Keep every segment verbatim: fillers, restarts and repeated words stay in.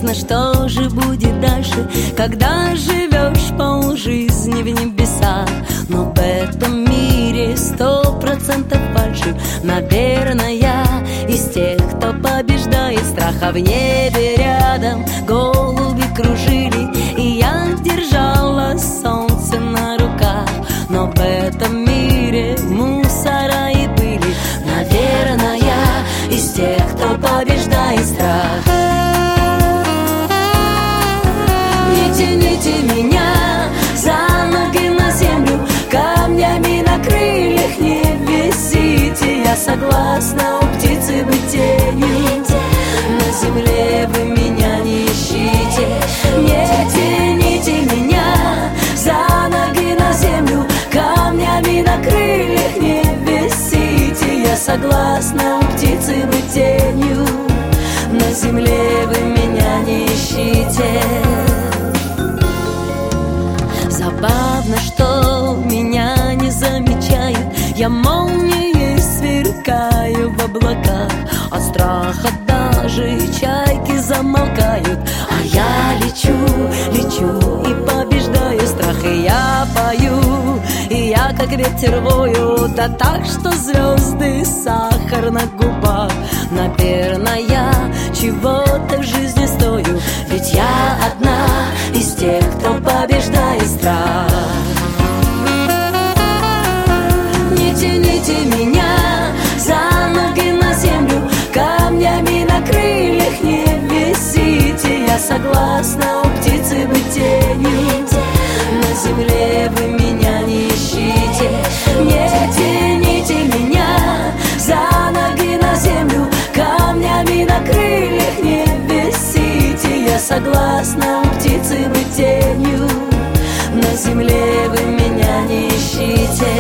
Непонятно, что же будет дальше, когда живешь полжизни в небесах. Но в этом мире сто процентов фальши. Наверное, я из тех, кто побеждает страх. А в небе рядом голуби кружили, и я держала солнце на руках. Но в этом мире мусора и были. Наверное, я из тех, кто побеждает страх. Не тяните меня за ноги на землю, камнями на крыльях не висите. Я согласна у птицы быть тенью, на земле вы меня не ищите. Не тяните меня за ноги на землю, камнями на крыльях не висите. Я согласна у птицы быть тенью, на земле вы меня не ищите. Забавно, что меня не замечают. Я молнией сверкаю в облаках. От страха даже чайки замолкают. А я лечу, лечу и побеждаю страх. И я пою, и я как ветер вою. Да так, что звезды сахар на губах. Наверное, я чего-то в жизни стою, ведь я одна из тех, кто побеждает страх. Не тяните меня за ноги на землю, камнями на крыльях не висите. Я согласна у птицы быть тенью, на земле вы меня не ищите. Не тяните меня за ноги на землю, камнями на крыльях не висите. Я согласна у птицы быть тенью, на земле вы меня не ищите.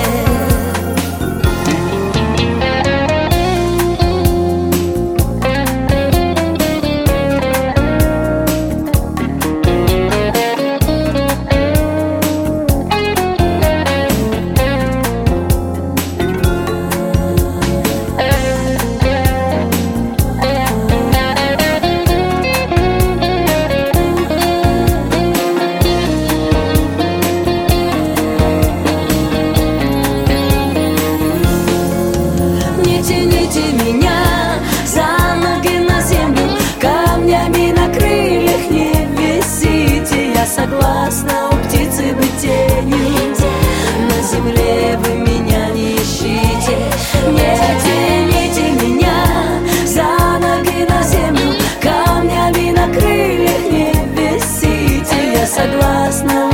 Согласна у птицы быть тенью, на земле вы меня не ищите. Не тяните меня за ноги на землю, камнями на крыльях не висите. Я согласна